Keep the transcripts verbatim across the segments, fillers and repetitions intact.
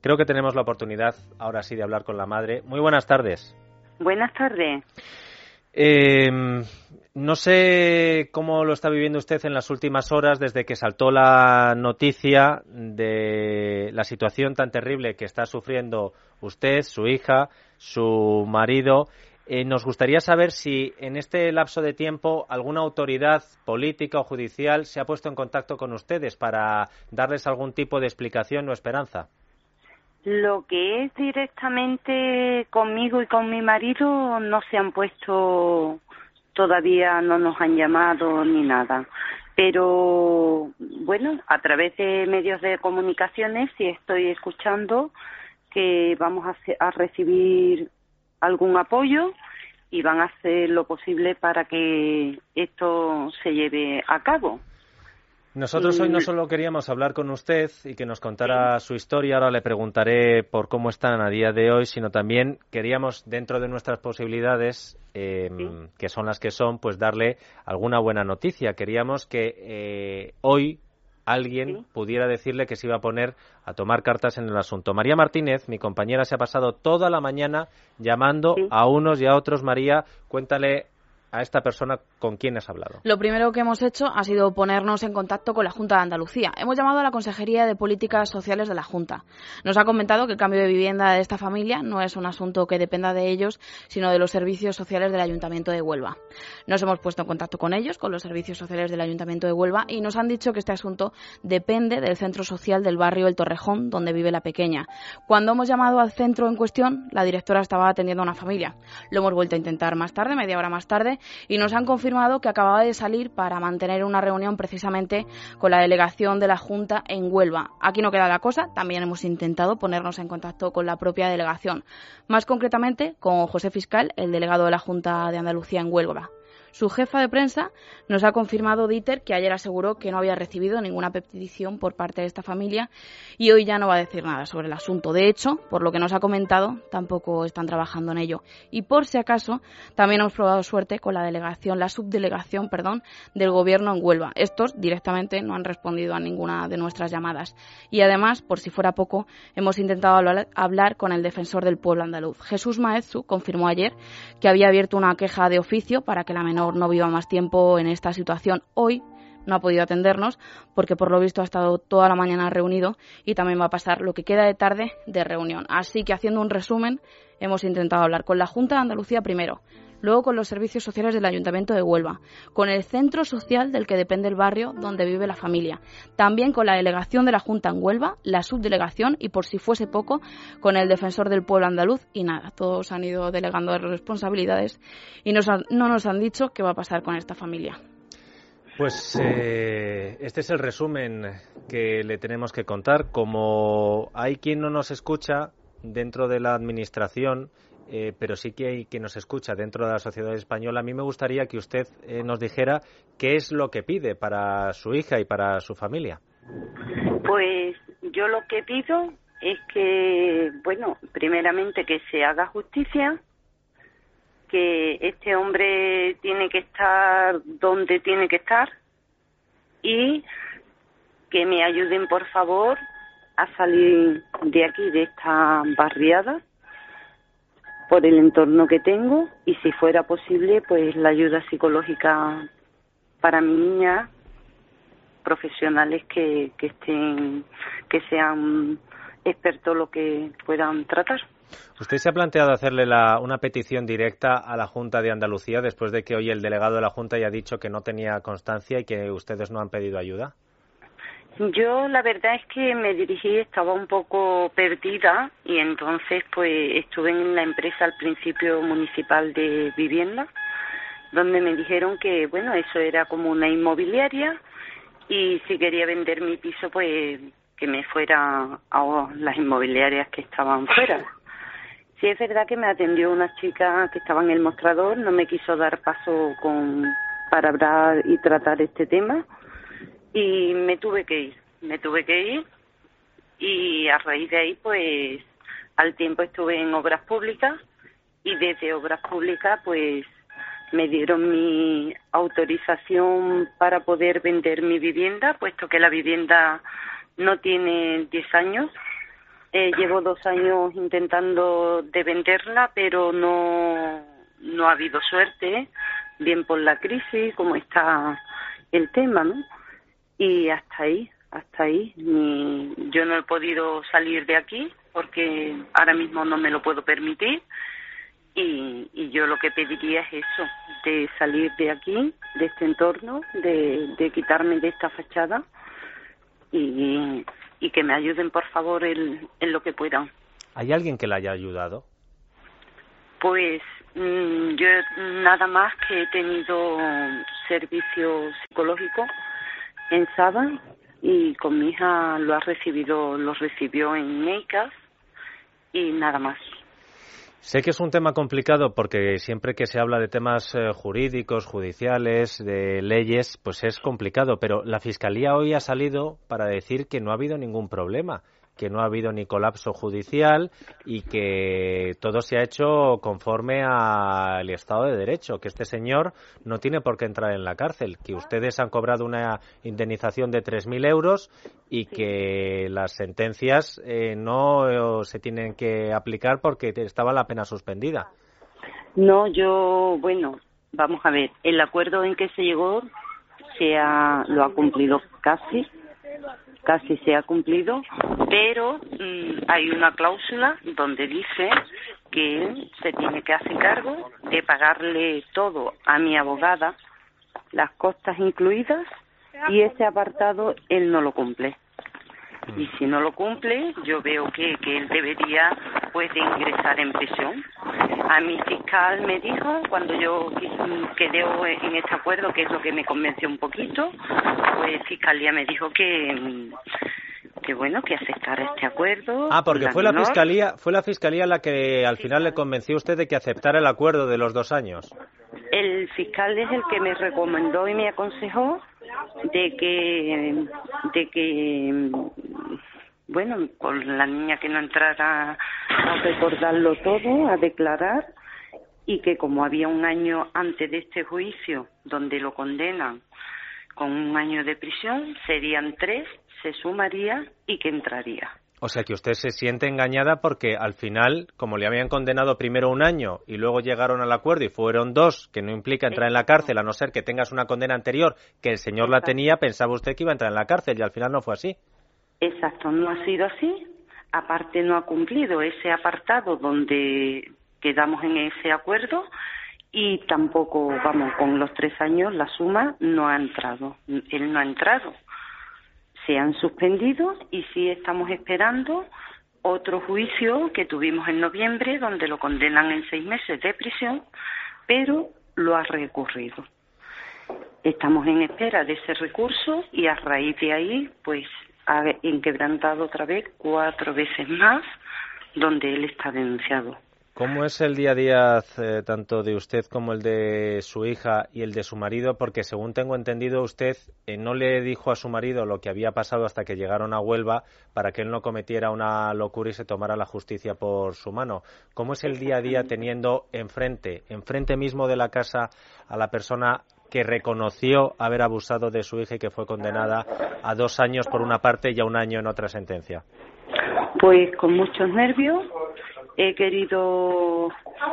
creo que tenemos la oportunidad ahora sí de hablar con la madre. Muy buenas tardes. Buenas tardes. Eh, no sé cómo lo está viviendo usted en las últimas horas desde que saltó la noticia de la situación tan terrible que está sufriendo usted, su hija, su marido. Eh, nos gustaría saber si en este lapso de tiempo alguna autoridad política o judicial se ha puesto en contacto con ustedes para darles algún tipo de explicación o esperanza. Lo que es directamente conmigo y con mi marido no se han puesto, todavía no nos han llamado ni nada. Pero bueno, a través de medios de comunicaciones sí estoy escuchando que vamos a, a recibir algún apoyo y van a hacer lo posible para que esto se lleve a cabo. Nosotros hoy no solo queríamos hablar con usted y que nos contara su historia, ahora le preguntaré por cómo están a día de hoy, sino también queríamos, dentro de nuestras posibilidades, eh, sí. que son las que son, pues darle alguna buena noticia. Queríamos que eh, hoy alguien sí. pudiera decirle que se iba a poner a tomar cartas en el asunto. María Martínez, mi compañera, se ha pasado toda la mañana llamando sí. a unos y a otros. María, cuéntale a esta persona con quién has hablado. Lo primero que hemos hecho ha sido ponernos en contacto con la Junta de Andalucía. Hemos llamado a la Consejería de Políticas Sociales de la Junta. Nos ha comentado que el cambio de vivienda de esta familia no es un asunto que dependa de ellos, sino de los servicios sociales del Ayuntamiento de Huelva. Nos hemos puesto en contacto con ellos, con los servicios sociales del Ayuntamiento de Huelva, y nos han dicho que este asunto depende del centro social del barrio El Torrejón, donde vive la pequeña. Cuando hemos llamado al centro en cuestión, la directora estaba atendiendo a una familia. Lo hemos vuelto a intentar más tarde, media hora más tarde, y nos han confirmado que acababa de salir para mantener una reunión precisamente con la delegación de la Junta en Huelva. Aquí no queda la cosa, también hemos intentado ponernos en contacto con la propia delegación, más concretamente con José Fiscal, el delegado de la Junta de Andalucía en Huelva. Su jefa de prensa nos ha confirmado, Dieter, que ayer aseguró que no había recibido ninguna petición por parte de esta familia y hoy ya no va a decir nada sobre el asunto. De hecho, por lo que nos ha comentado, tampoco están trabajando en ello. Y por si acaso, también hemos probado suerte con la delegación, la subdelegación, perdón, del Gobierno en Huelva. Estos directamente no han respondido a ninguna de nuestras llamadas. Y además, por si fuera poco, hemos intentado hablar, hablar con el defensor del pueblo andaluz. Jesús Maezu confirmó ayer que había abierto una queja de oficio para que la menor no viva más tiempo en esta situación. Hoy no ha podido atendernos porque por lo visto ha estado toda la mañana reunido y también va a pasar lo que queda de tarde de reunión. Así que, haciendo un resumen, hemos intentado hablar con la Junta de Andalucía primero, luego con los servicios sociales del Ayuntamiento de Huelva, con el centro social del que depende el barrio donde vive la familia, también con la delegación de la Junta en Huelva, la subdelegación y, por si fuese poco, con el defensor del pueblo andaluz, y nada, todos han ido delegando responsabilidades y nos han, no nos han dicho qué va a pasar con esta familia. Pues eh, este es el resumen que le tenemos que contar. Como hay quien no nos escucha dentro de la administración, Eh, pero sí que hay quien nos escucha dentro de la sociedad española, a mí me gustaría que usted eh, nos dijera qué es lo que pide para su hija y para su familia. Pues yo lo que pido es que, bueno, primeramente que se haga justicia, que este hombre tiene que estar donde tiene que estar y que me ayuden, por favor, a salir de aquí, de esta barriada, por el entorno que tengo, y si fuera posible, pues la ayuda psicológica para mi niña, profesionales que, que estén, que sean expertos lo que puedan tratar. ¿Usted se ha planteado hacerle la, una petición directa a la Junta de Andalucía después de que hoy el delegado de la Junta haya dicho que no tenía constancia y que ustedes no han pedido ayuda? Yo la verdad es que me dirigí, estaba un poco perdida y entonces pues estuve en la empresa al principio municipal de vivienda, donde me dijeron que bueno, eso era como una inmobiliaria y si quería vender mi piso pues que me fuera a las inmobiliarias que estaban fuera. Sí, es verdad que me atendió una chica que estaba en el mostrador, no me quiso dar paso con para hablar y tratar este tema. Y me tuve que ir, me tuve que ir y a raíz de ahí, pues, al tiempo estuve en Obras Públicas y desde Obras Públicas, pues, me dieron mi autorización para poder vender mi vivienda, puesto que la vivienda no tiene diez años. Eh, llevo dos años intentando de venderla, pero no, no ha habido suerte, bien por la crisis, como está el tema, ¿no? Y hasta ahí, hasta ahí. Ni, yo no he podido salir de aquí porque ahora mismo no me lo puedo permitir. Y, y yo lo que pediría es eso, de salir de aquí, de este entorno, de, de quitarme de esta fachada y, y que me ayuden, por favor, en, en lo que puedan. ¿Hay alguien que la haya ayudado? Pues mmm, yo nada más que he tenido servicio psicológico en Saba y con mi hija lo ha recibido, lo recibió en Neicas y nada más. Sé que es un tema complicado porque siempre que se habla de temas eh, jurídicos, judiciales, de leyes, pues es complicado, pero la Fiscalía hoy ha salido para decir que no ha habido ningún problema, que no ha habido ni colapso judicial y que todo se ha hecho conforme al Estado de Derecho, que este señor no tiene por qué entrar en la cárcel, que ustedes han cobrado una indemnización de tres mil euros y que las sentencias eh, no se tienen que aplicar porque estaba la pena suspendida. No, yo, bueno, vamos a ver, el acuerdo en que se llegó se ha, lo ha cumplido casi, casi se ha cumplido, pero mmm, hay una cláusula donde dice que él se tiene que hacer cargo de pagarle todo a mi abogada, las costas incluidas, y ese apartado él no lo cumple. Y si no lo cumple, yo veo que, que él debería pues de ingresar en prisión. A mi fiscal me dijo, cuando yo quedé en este acuerdo, que es lo que me convenció un poquito, pues Fiscalía me dijo que, que bueno, que aceptara este acuerdo. Ah, porque la fue la menor. Fiscalía fue la Fiscalía la que al Sí, final le convenció a usted de que aceptara el acuerdo de los dos años. El fiscal es el que me recomendó y me aconsejó de que, de que, bueno, con la niña que no entrara a recordarlo todo, a declarar, y que como había un año antes de este juicio donde lo condenan con un año de prisión, serían tres, se sumaría y que entraría. O sea que usted se siente engañada porque al final, como le habían condenado primero un año y luego llegaron al acuerdo y fueron dos, que no implica entrar en la cárcel a no ser que tengas una condena anterior, que el señor la tenía, pensaba usted que iba a entrar en la cárcel y al final no fue así. Exacto, no ha sido así. Aparte no ha cumplido ese apartado donde quedamos en ese acuerdo y tampoco, vamos, con los tres años la suma no ha entrado. Él no ha entrado. Se han suspendido y sí estamos esperando otro juicio que tuvimos en noviembre donde lo condenan en seis meses de prisión, pero lo ha recurrido. Estamos en espera de ese recurso y a raíz de ahí pues ha inquebrantado otra vez cuatro veces más donde él está denunciado. ¿Cómo es el día a día eh, tanto de usted como el de su hija y el de su marido? Porque según tengo entendido usted eh, no le dijo a su marido lo que había pasado hasta que llegaron a Huelva para que él no cometiera una locura y se tomara la justicia por su mano. ¿Cómo es el día a día teniendo enfrente, enfrente mismo de la casa a la persona que reconoció haber abusado de su hija y que fue condenada a dos años por una parte y a un año en otra sentencia? Pues con muchos nervios. He querido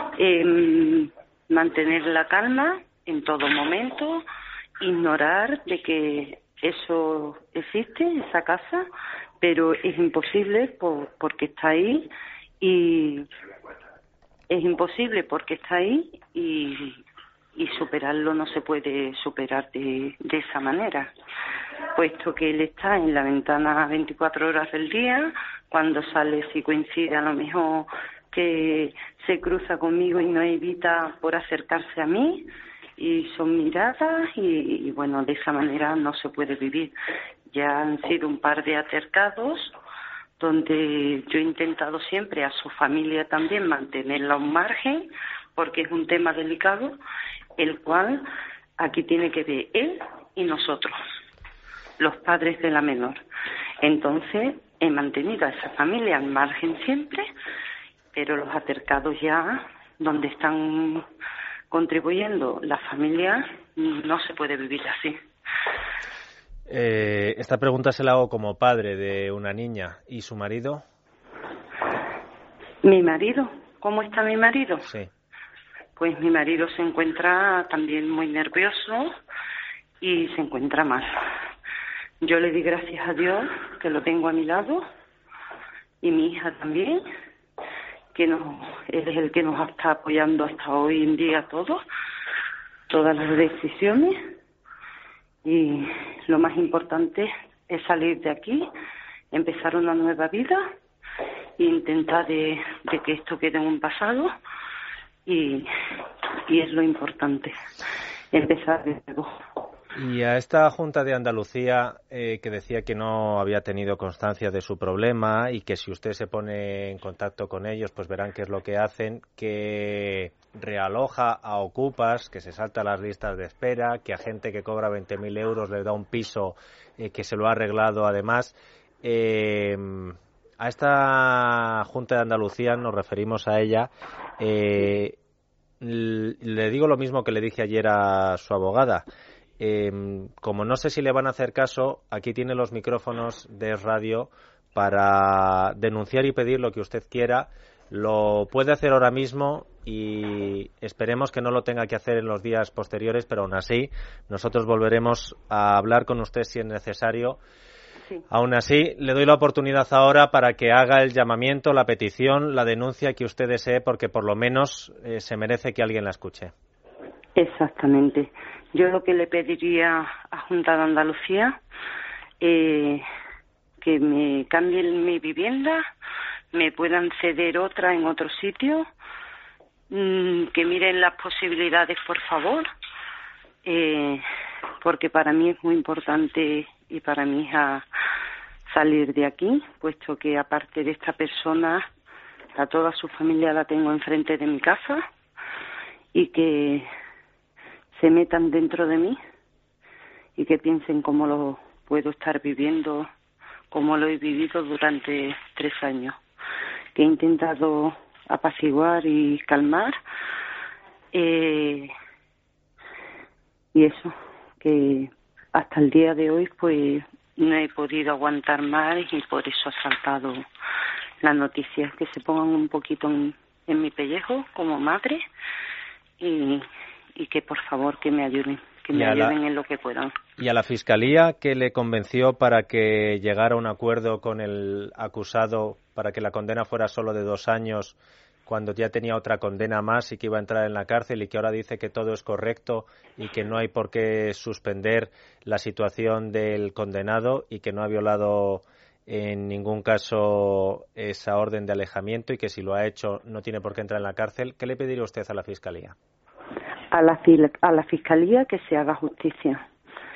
eh, mantener la calma en todo momento, ignorar de que eso existe, esa casa, pero es imposible por, porque está ahí y es imposible porque está ahí y, y superarlo no se puede superar de, de esa manera, puesto que él está en la ventana veinticuatro horas del día. Cuando sale, si coincide, a lo mejor que se cruza conmigo y no evita por acercarse a mí, y son miradas y, y bueno, de esa manera no se puede vivir. Ya han sido un par de altercados donde yo he intentado siempre a su familia también mantenerla a un margen, porque es un tema delicado, el cual aquí tiene que ver él y nosotros, los padres de la menor. Entonces he mantenido a esa familia al margen siempre, pero los altercados ya, donde están contribuyendo la familia, no se puede vivir así. Eh, esta pregunta se la hago como padre de una niña. ¿Y su marido? Mi marido, ¿cómo está mi marido? Sí. Pues mi marido se encuentra también muy nervioso y se encuentra mal. Yo le di gracias a Dios que lo tengo a mi lado y mi hija también, que nos, él es el que nos está apoyando hasta hoy en día todos, todas las decisiones, y lo más importante es salir de aquí, empezar una nueva vida e intentar de, de que esto quede en un pasado, y, y es lo importante, empezar de nuevo. Y a esta Junta de Andalucía, eh, que decía que no había tenido constancia de su problema y que si usted se pone en contacto con ellos, pues verán qué es lo que hacen, que realoja a ocupas, que se salta las listas de espera, que a gente que cobra veinte mil euros le da un piso eh, que se lo ha arreglado además. Eh, a esta Junta de Andalucía nos referimos a ella. Eh, le digo lo mismo que le dije ayer a su abogada. Eh, como no sé si le van a hacer caso, aquí tiene los micrófonos de radio para denunciar y pedir lo que usted quiera. Lo puede hacer ahora mismo y esperemos que no lo tenga que hacer en los días posteriores, pero aún así nosotros volveremos a hablar con usted si es necesario. Sí. Aún así, le doy la oportunidad ahora para que haga el llamamiento, la petición, la denuncia que usted desee, porque por lo menos eh, se merece que alguien la escuche. Exactamente. Yo lo que le pediría a Junta de Andalucía, eh, que me cambien mi vivienda, me puedan ceder otra en otro sitio, mmm, que miren las posibilidades, por favor, eh, porque para mí es muy importante y para mi hija salir de aquí, puesto que aparte de esta persona, a toda su familia la tengo enfrente de mi casa, y que se metan dentro de mí y que piensen cómo lo puedo estar viviendo, cómo lo he vivido durante tres años, que he intentado apaciguar y calmar, eh, y eso, que hasta el día de hoy pues no he podido aguantar más y por eso ha saltado las noticias, que se pongan un poquito en, en mi pellejo como madre, y y que por favor que me ayuden, que me ayuden la, en lo que puedan. ¿Y a la Fiscalía qué le convenció para que llegara a un acuerdo con el acusado para que la condena fuera solo de dos años cuando ya tenía otra condena más y que iba a entrar en la cárcel, y que ahora dice que todo es correcto y que no hay por qué suspender la situación del condenado y que no ha violado en ningún caso esa orden de alejamiento y que si lo ha hecho no tiene por qué entrar en la cárcel? ¿Qué le pediría usted a la Fiscalía? A la, a la Fiscalía que se haga justicia.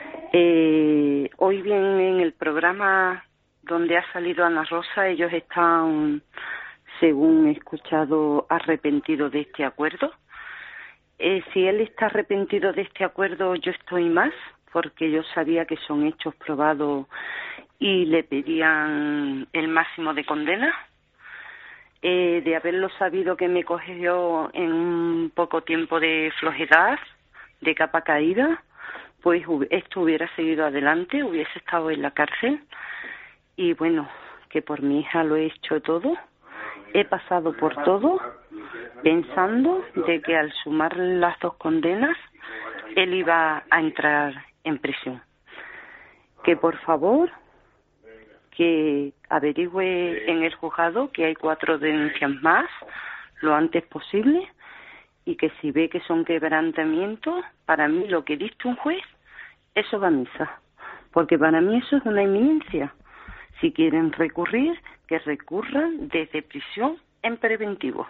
Eh, hoy bien en el programa donde ha salido Ana Rosa, ellos están, según he escuchado, arrepentidos de este acuerdo. Eh, si él está arrepentido de este acuerdo, yo estoy más, porque yo sabía que son hechos probados y le pedían el máximo de condena. Eh, de haberlo sabido que me cogió en un poco tiempo de flojedad, de capa caída, pues esto hubiera seguido adelante, hubiese estado en la cárcel. Y bueno, que por mi hija lo he hecho todo, he pasado por todo, pensando de que al sumar las dos condenas, él iba a entrar en prisión. Que por favor, que averigüe en el juzgado que hay cuatro denuncias más lo antes posible, y que si ve que son quebrantamientos, para mí lo que dicte un juez, eso va a misa, porque para mí eso es una inminencia. Si quieren recurrir, que recurran desde prisión en preventivo.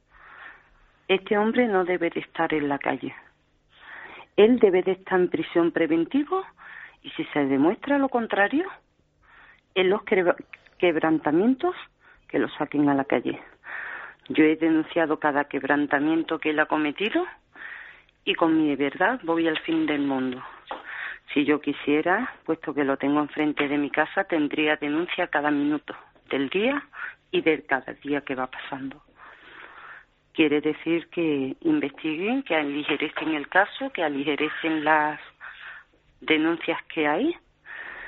Este hombre no debe de estar en la calle, él debe de estar en prisión preventivo, y si se demuestra lo contrario, en los quebrantamientos, que lo saquen a la calle. Yo he denunciado cada quebrantamiento que él ha cometido y con mi verdad voy al fin del mundo. Si yo quisiera, puesto que lo tengo enfrente de mi casa, tendría denuncia cada minuto del día y de cada día que va pasando. Quiere decir que investiguen, que aligerecen el caso, que aligerecen las denuncias que hay,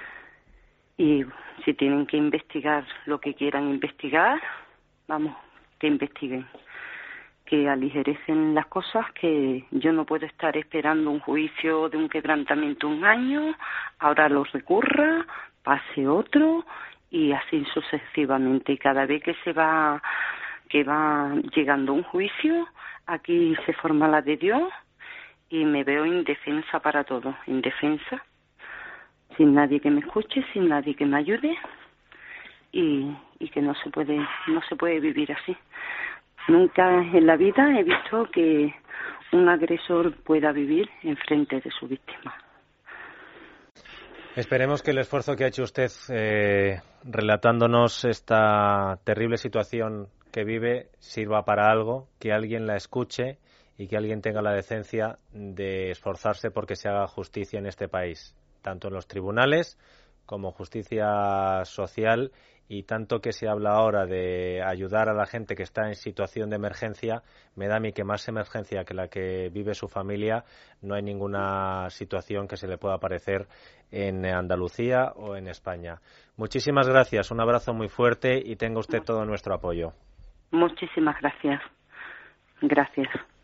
y si tienen que investigar lo que quieran investigar, vamos, que investiguen, que aligerecen las cosas, que yo no puedo estar esperando un juicio de un quebrantamiento un año, ahora lo recurra, pase otro y así sucesivamente. Y cada vez que se va, que va llegando un juicio, aquí se forma la de Dios y me veo indefensa para todo, indefensa, sin nadie que me escuche, sin nadie que me ayude y, y que no se puede, no se puede vivir así. Nunca en la vida he visto que un agresor pueda vivir enfrente de su víctima. Esperemos que el esfuerzo que ha hecho usted eh, relatándonos esta terrible situación que vive sirva para algo, que alguien la escuche y que alguien tenga la decencia de esforzarse porque se haga justicia en este país, tanto en los tribunales como justicia social. Y tanto que se habla ahora de ayudar a la gente que está en situación de emergencia, me da a mí que más emergencia que la que vive su familia, no hay ninguna situación que se le pueda parecer en Andalucía o en España. Muchísimas gracias, un abrazo muy fuerte y tenga usted todo nuestro apoyo. Muchísimas gracias. Gracias.